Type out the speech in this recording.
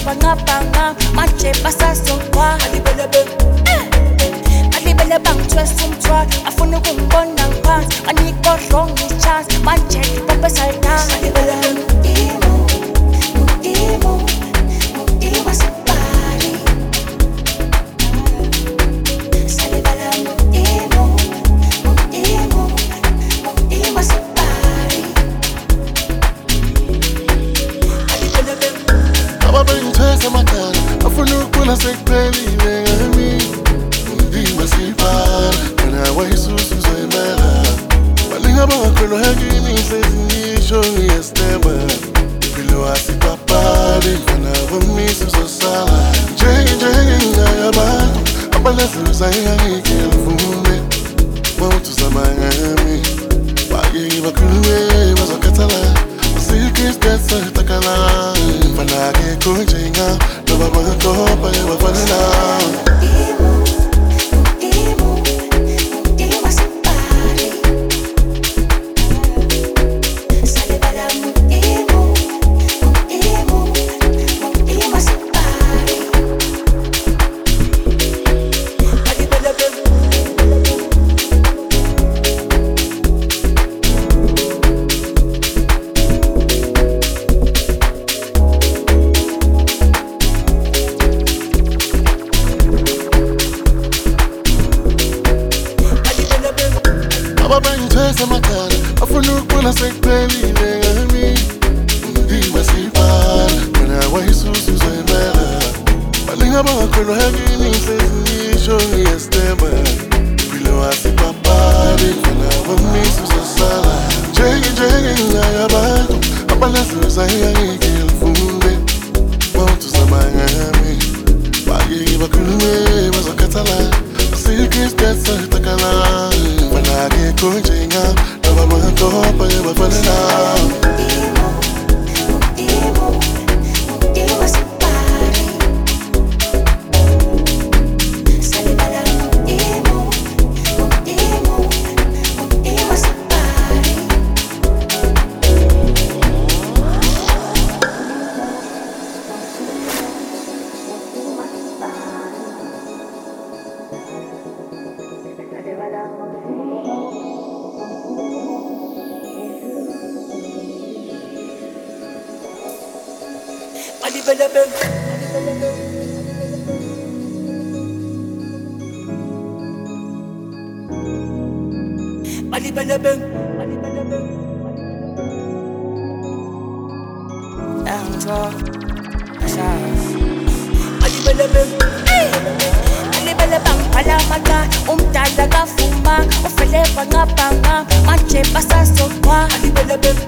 Bafelewa ngabanga manje basazokwa alibele bangithwesa umthwalo afuna ukungibona ngiphansi anikho ngichance manje ngibopezana Ababengithwesa amakhala afuna ukubona sekuphelile ngami Ndimasipala wena wayisusu uzoyimela baningi abangakholwa yakini ngisho ngiyestemba impilo asipapali mfana vomisa uzosala njenge nginayo abantu abaneziluza engangike livume mawuthi uzamangami bake bakhulume bazokhathala Sikistetsa takala Fana ke kunjinga Loba makopa ye wafanina Ababengithwesa amakhala afuna ukubona sekuphelile ngami Ndimasipala wena wayisusu uzoyimela baningi abangakholwa yakini ngisho ngiyestemba impilo asipapali mfana vomisa uzosala njenge nginayo abantu abaneziluza engangike livume mawuthi uzamangami bake bakhulume bazokhathala Sikistetsa takala Fana ke kunjinga Loba makopa ye wafanina umdala kafuma ufelewa ngabanga manje basazokwa